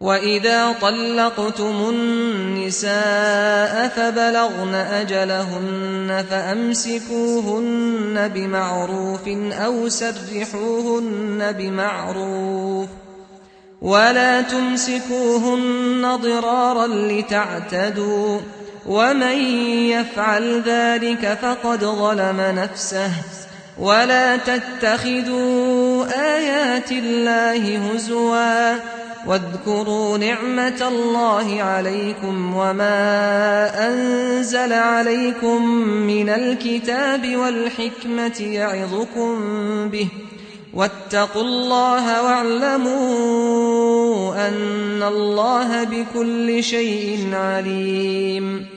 وإذا طلقتم النساء فبلغن أجلهن فأمسكوهن بمعروف أو سرحوهن بمعروف ولا تمسكوهن ضرارا لتعتدوا ومن يفعل ذلك فقد ظلم نفسه ولا تتخذوا آيات الله هزوا واذكروا نعمة الله عليكم وما أنزل عليكم من الكتاب والحكمة يعظكم به واتقوا الله واعلموا أن الله بكل شيء عليم